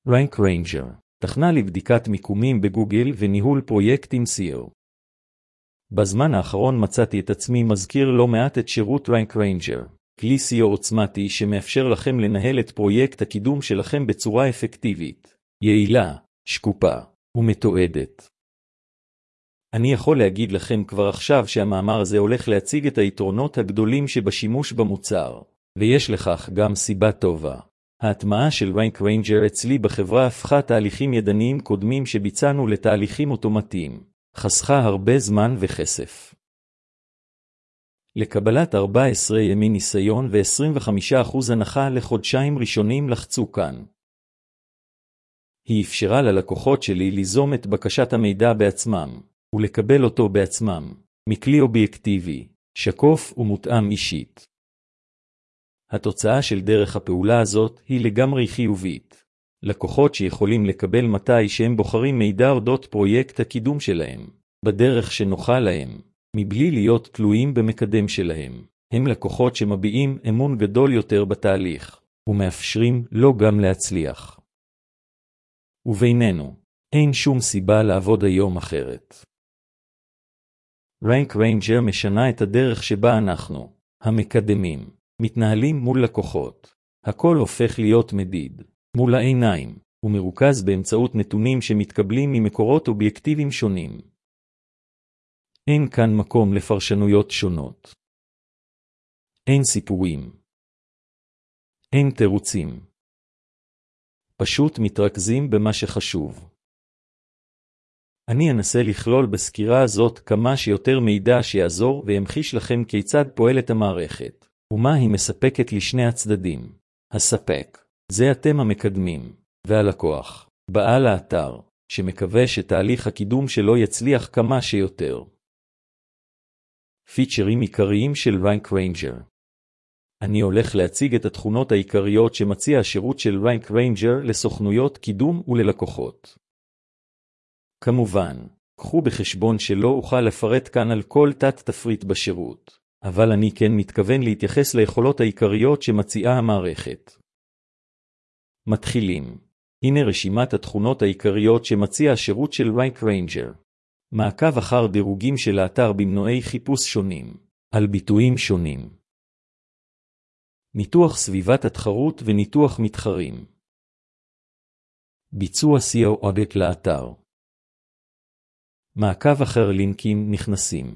Rank Ranger, תכנה לבדיקת מיקומים בגוגל וניהול פרויקטים SEO. בזמן האחרון מצאתי את עצמי מזכיר לא מעט את שירות Rank Ranger, כלי SEO עוצמתי שמאפשר לכם לנהל את פרויקט הקידום שלכם בצורה אפקטיבית, יעילה, שקופה ומתועדת. אני יכול להגיד לכם כבר עכשיו שהמאמר הזה הולך להציג את היתרונות הגדולים שבשימוש במוצר, ויש לכך גם סיבה טובה. ההטמעה של Rank Ranger אצלי בחברה הפכה תהליכים ידניים קודמים שביצענו לתהליכים אוטומטיים, חסכה הרבה זמן וכסף. לקבלת 14 ימי ניסיון ו-25% הנחה לחודשיים ראשונים לחצו כאן. היא אפשרה ללקוחות שלי ליזום את בקשת המידע בעצמם, ולקבל אותו בעצמם, מכלי אובייקטיבי, שקוף ומותאם אישית. התוצאה של דרך הפעולה הזאת היא לגמרי חיובית. לקוחות שיכולים לקבל מתי שהם בוחרים מידע אודות פרויקט הקידום שלהם, בדרך שנוחה להם, מבלי להיות תלויים במקדם שלהם. הם לקוחות שמביעים אמון גדול יותר בתהליך, ומאפשרים לו גם להצליח. ובינינו, אין שום סיבה לעבוד היום אחרת. Rank Ranger משנה את הדרך שבה אנחנו, המקדמים, מתנהלים מול לקוחות. הכל הופך להיות מדיד, מול העיניים, ומרוכז באמצעות נתונים שמתקבלים ממקורות אובייקטיביים שונים. אין כאן מקום לפרשנויות שונות. אין סיפורים. אין תירוצים. פשוט מתרכזים במה שחשוב. אני אנסה לכלול בסקירה הזאת כמה שיותר מידע שיעזור וימחיש לכם כיצד פועלת המערכת, ומה היא מספקת לשני הצדדים. הספק, זה אתם המקדמים, והלקוח, בעל האתר, שמקווה שתהליך הקידום שלו יצליח כמה שיותר. פיצ'רים עיקריים של Rank Ranger. אני הולך להציג את התכונות העיקריות שמציע השירות של Rank Ranger לסוכנויות קידום וללקוחות. כמובן, קחו בחשבון שלא אוכל לפרט כאן על כל תת-תפריט בשירות, אבל אני כן מתכוון להתייחס ליכולות העיקריות שמציעה המערכת. מתחילים. הנה רשימת התכונות העיקריות שמציע השירות של Rank Ranger. מעקב אחר דירוגים של האתר במנועי חיפוש שונים, על ביטויים שונים. ניתוח סביבת התחרות וניתוח מתחרים. ביצוע SEO audit לאתר. מעקב אחר לינקים נכנסים.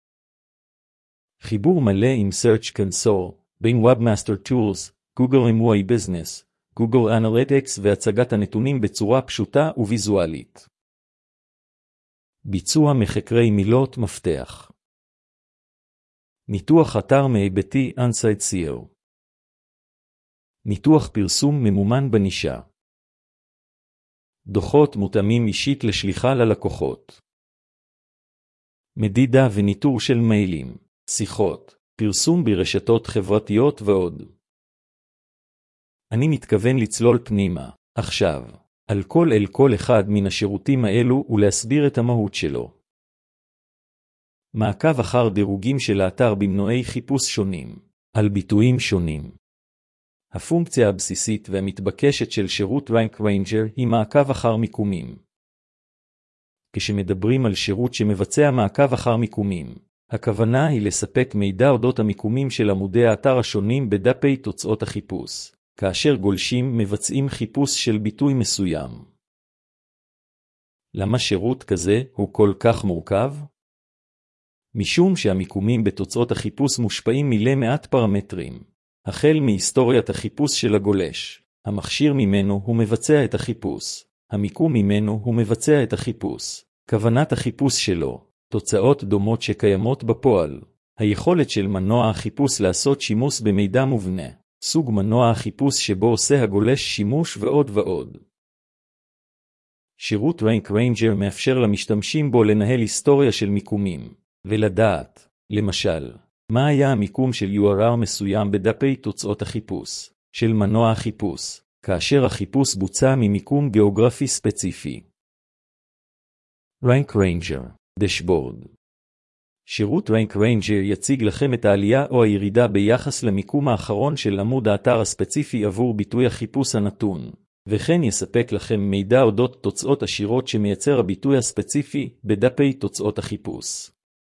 חיבור מלא עם Search Console, בין Webmaster Tools, Google MY Business, Google Analytics והצגת הנתונים בצורה פשוטה וויזואלית. ביצוע מחקרי מילות מפתח. ניתוח אתר מהיבטי On-Site SEO. ניתוח פרסום ממומן בנישה. דוחות מותאמים אישית לשליחה ללקוחות. מדידה וניטור של מיילים, שיחות, פרסום ברשתות חברתיות ועוד. אני מתכוון לצלול פנימה, עכשיו, על כל אחד מן השירותים האלו ולהסביר את המהות שלו. מעקב אחר דירוגים של האתר במנועי חיפוש שונים, על ביטויים שונים. הפונקציה הבסיסית והמתבקשת של שירות Rank Ranger היא מעקב אחר מיקומים. כשמדברים על שירות שמבצע מעקב אחר מיקומים, הכוונה היא לספק מידע אודות המיקומים של עמודי האתר השונים בדפי תוצאות החיפוש, כאשר גולשים מבצעים חיפוש של ביטוי מסוים. למה שירות כזה הוא כל כך מורכב? משום שהמיקומים בתוצאות החיפוש מושפעים מלא מעט פרמטרים, החל מהיסטוריית החיפוש של הגולש, המכשיר ממנו הוא מבצע את החיפוש, המיקום ממנו הוא מבצע את החיפוש, כוונת החיפוש שלו, תוצאות דומות שקיימות בפועל, היכולת של מנוע החיפוש לעשות שימוש במידע מובנה, סוג מנוע החיפוש שבו עושה הגולש שימוש ועוד ועוד. שירות Rank Ranger מאפשר למשתמשים בו לנהל היסטוריה של מיקומים, ולדעת, למשל, מה היה המיקום של URL מסוים בדפי תוצאות החיפוש, של מנוע החיפוש, כאשר החיפוש בוצע ממיקום גיאוגרפי ספציפי. Rank Ranger, דשבורד. שירות Rank Ranger יציג לכם את העלייה או הירידה ביחס למיקום האחרון של עמוד האתר הספציפי עבור ביטוי החיפוש הנתון, וכן יספק לכם מידע אודות תוצאות השירות שמייצר הביטוי הספציפי בדפי תוצאות החיפוש.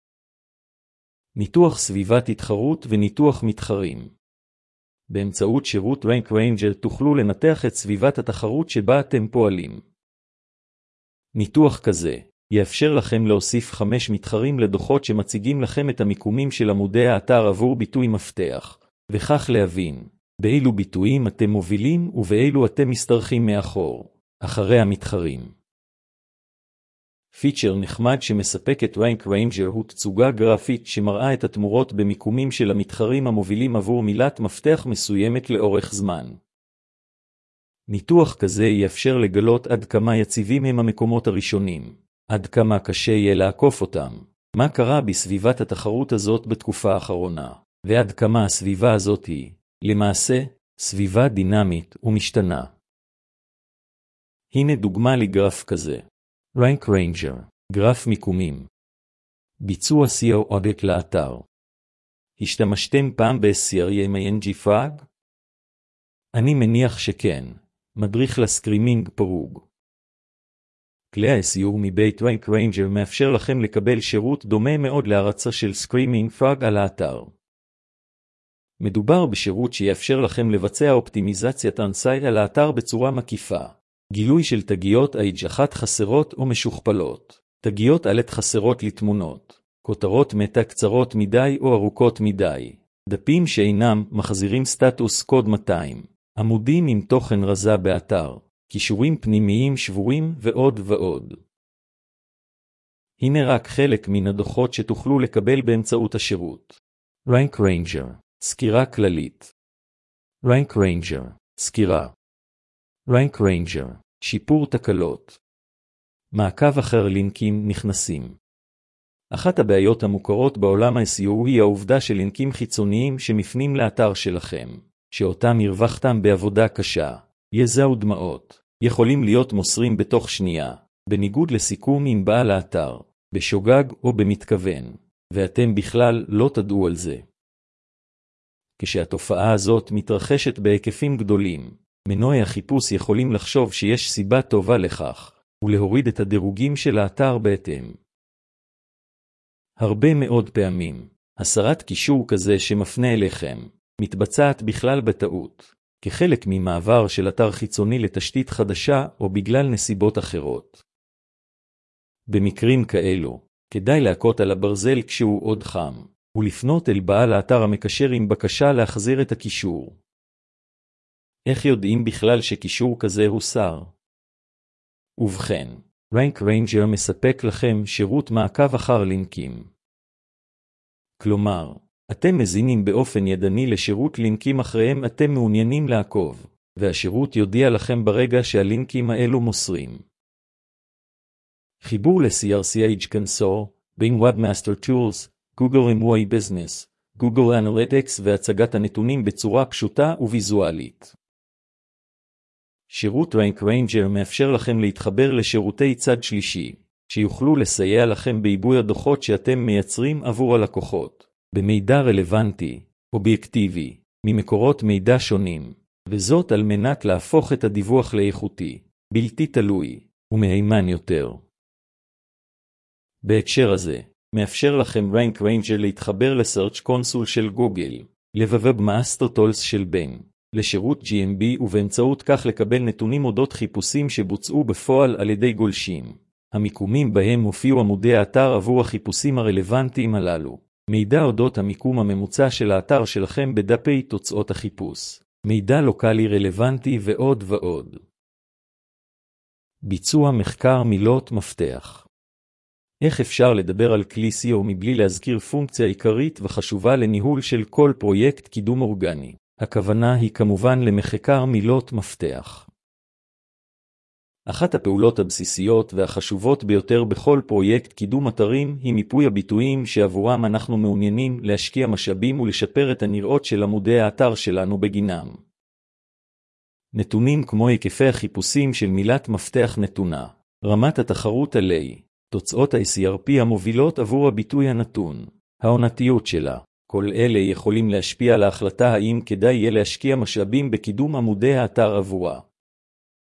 ניתוח סביבת התחרות וניתוח מתחרים. באמצעות שירות Rank Ranger תוכלו לנתח את סביבת התחרות שבה אתם פועלים. ניתוח כזה יאפשר לכם להוסיף 5 מתחרים לדוחות שמציגים לכם את המיקומים של עמודי האתר עבור ביטוי מפתח, וכך להבין באילו ביטויים אתם מובילים ובאילו אתם משתרכים מאחור, אחרי המתחרים. פיצ'ר נחמד שמספק את Rank Ranger הוא תצוגה גרפית שמראה את התמורות במיקומים של המתחרים המובילים עבור מילת מפתח מסוימת לאורך זמן. ניתוח כזה יאפשר לגלות עד כמה יציבים הם המקומות הראשונים, עד כמה קשה יהיה לעקוף אותם, מה קרה בסביבת התחרות הזאת בתקופה האחרונה, ועד כמה הסביבה הזאת היא, למעשה, סביבה דינמית ומשתנה. הנה דוגמה לגרף כזה. Rank Ranger, גרף מיקומים. ביצוע SEO audit לאתר. השתמשתם פעם ב-SERMANG Frog? אני מניח שכן. מדריך לסקרימינג פרוג. כלי ה-SEO מבית Rank Ranger מאפשר לכם לקבל שירות דומה מאוד להרצה של סקרימינג פרוג על האתר. מדובר בשירות שיאפשר לכם לבצע אופטימיזציית אנסייט על האתר בצורה מקיפה. גילוי של תגיות H1 חסרות או משוכפלות, תגיות אלט חסרות לתמונות, כותרות מטה קצרות מדי או ארוכות מדי, דפים שאינם מחזירים סטטוס קוד 200, עמודים עם תוכן רזה באתר, קישורים פנימיים שבורים ועוד ועוד. הנה רק חלק מן הדוחות שתוכלו לקבל באמצעות השירות. Rank Ranger, סקירה כללית. Rank Ranger, סקירה. Rank Ranger, שיפור תקלות. מעקב אחר לינקים נכנסים. אחת הבעיות המוכרות בעולם ה-SEO היא העובדה של לינקים חיצוניים שמפנים לאתר שלכם, שאותם הרווחתם בעבודה קשה, יזע ודמעות, יכולים להיות מוסרים בתוך שנייה, בניגוד לסיכום עם בעל האתר, בשוגג או במתכוון, ואתם בכלל לא תדעו על זה. כשהתופעה הזאת מתרחשת בהיקפים גדולים, מנועי החיפוש יכולים לחשוב שיש סיבה טובה לכך, ולהוריד את הדירוגים של האתר בהתאם. הרבה מאוד פעמים, הסרת קישור כזה שמפנה אליכם, מתבצעת בכלל בטעות, כחלק ממעבר של אתר חיצוני לתשתית חדשה או בגלל נסיבות אחרות. במקרים כאלו, כדאי להכות על הברזל כשהוא עוד חם, ולפנות אל בעל האתר המקשר עם בקשה להחזיר את הקישור. איך יודעים בכלל שקישור כזה הוסר? ובכן, Rank Ranger מספק לכם שירות מעקב אחר לינקים. כלומר, אתם מזינים באופן ידני לשירות לינקים אחריהם אתם מעוניינים לעקוב, והשירות יודיע לכם ברגע שהלינקים האלו מוסרים. חיבור ל-CRCH Console, Bing Webmaster Tools, Google MWay Business, Google Analytics והצגת הנתונים בצורה פשוטה וויזואלית. שירות Rank Ranger מאפשר לכם להתחבר לשירותי צד שלישי, שיוכלו לסייע לכם בעיבוי הדוחות שאתם מייצרים עבור הלקוחות, במידע רלוונטי, אובייקטיבי, ממקורות מידע שונים, וזאת על מנת להפוך את הדיווח לאיכותי, בלתי תלוי, ומהימן יותר. בהקשר הזה, מאפשר לכם Rank Ranger להתחבר ל-Search Console של גוגל, ל-Webmaster Tools של Bing, לשירות GMB ובאמצעות כך לקבל נתונים אודות חיפושים שבוצעו בפועל על ידי גולשים. המיקומים בהם הופיעו עמודי האתר עבור החיפושים הרלוונטיים הללו. מידע אודות המיקום הממוצע של האתר שלכם בדפי תוצאות החיפוש. מידע לוקלי רלוונטי ועוד ועוד. ביצוע מחקר מילות מפתח. איך אפשר לדבר על כלי SEO מבלי להזכיר פונקציה עיקרית וחשובה לניהול של כל פרויקט קידום אורגני? הכוונה היא כמובן למחקר מילות מפתח. אחת הפעולות הבסיסיות והחשובות ביותר בכל פרויקט קידום אתרים היא מיפוי הביטויים שעבורם אנחנו מעוניינים להשקיע משאבים ולשפר את הנראות של עמודי האתר שלנו בגינם. נתונים כמו היקפי החיפושים של מילת מפתח נתונה, רמת התחרות עלי, תוצאות ה-SERP המובילות עבור הביטוי הנתון, העונתיות שלה. כל אלה יכולים להשפיע על ההחלטה האם כדאי יהיה להשקיע משאבים בקידום עמודי האתר עבורה.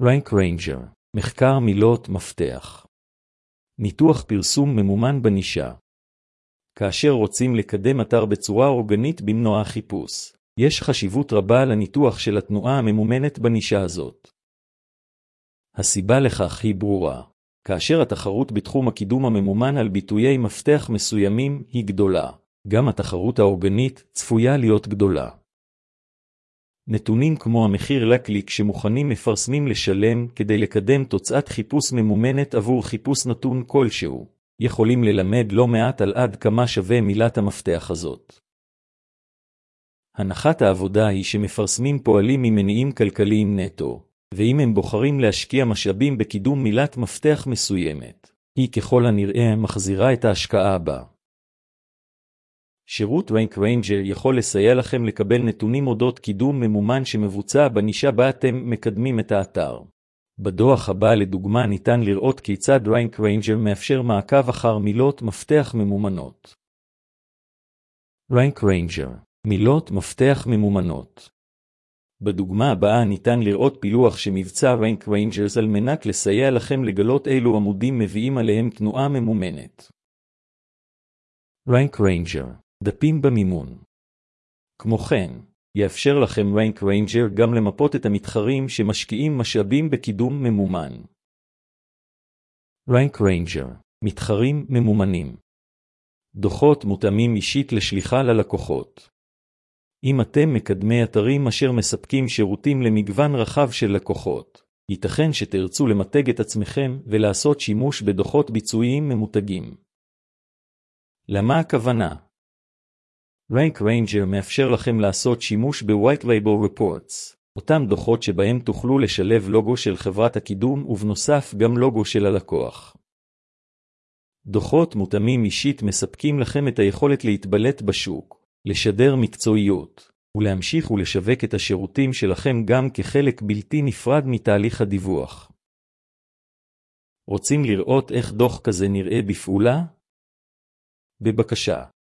Rank Ranger, מחקר מילות מפתח. ניתוח פרסום ממומן בנישה. כאשר רוצים לקדם אתר בצורה אורגנית במנוע החיפוש, יש חשיבות רבה לניתוח של התנועה הממומנת בנישה הזאת. הסיבה לכך היא ברורה. כאשר התחרות בתחום הקידום הממומן על ביטויי מפתח מסוימים היא גדולה, גם התחרות האורגנית צפויה להיות גדולה. נתונים כמו המחיר לקליק שמוכנים מפרסמים לשלם כדי לקדם תוצאת חיפוש ממומנת עבור חיפוש נתון כלשהו, יכולים ללמד לא מעט על עד כמה שווה מילת המפתח הזאת. הנחת העבודה היא שמפרסמים פועלים ממניעים כלכליים נטו, ואם הם בוחרים להשקיע משאבים בקידום מילת מפתח מסוימת, היא ככל הנראה מחזירה את ההשקעה בה. שירות Rank Ranger יכול לסייע לכם לקבל נתונים אודות קידום ממומן שמבוצע בנישה בה אתם מקדמים את האתר. בדוח הבא לדוגמה ניתן לראות כיצד Rank Ranger מאפשר מעקב אחר מילות מפתח ממומנות. Rank Ranger, מילות מפתח ממומנות. בדוגמה הבאה ניתן לראות פילוח שמבצע Rank Rangers על מנת לסייע לכם לגלות אילו עמודים מביאים עליהם תנועה ממומנת. Rank Ranger, דפים במימון. כמו כן, יאפשר לכם Rank Ranger גם למפות את המתחרים שמשקיעים משאבים בקידום ממומן. Rank Ranger, מתחרים ממומנים. דוחות מותאמים אישית לשליחה ללקוחות. אם אתם מקדמי אתרים אשר מספקים שירותים למגוון רחב של לקוחות, ייתכן שתרצו למתג את עצמכם ולעשות שימוש בדוחות ביצועיים ממותגים. למה הכוונה? Rank Ranger מאפשר לכם לעשות שימוש ב-White Label Reports, אותם דוחות שבהם תוכלו לשלב לוגו של חברת הקידום ובנוסף גם לוגו של הלקוח. דוחות מותאמים אישית מספקים לכם את היכולת להתבלט בשוק, לשדר מקצועיות, ולהמשיך ולשווק את השירותים שלכם גם כחלק בלתי נפרד מתהליך הדיווח. רוצים לראות איך דוח כזה נראה בפעולה? בבקשה,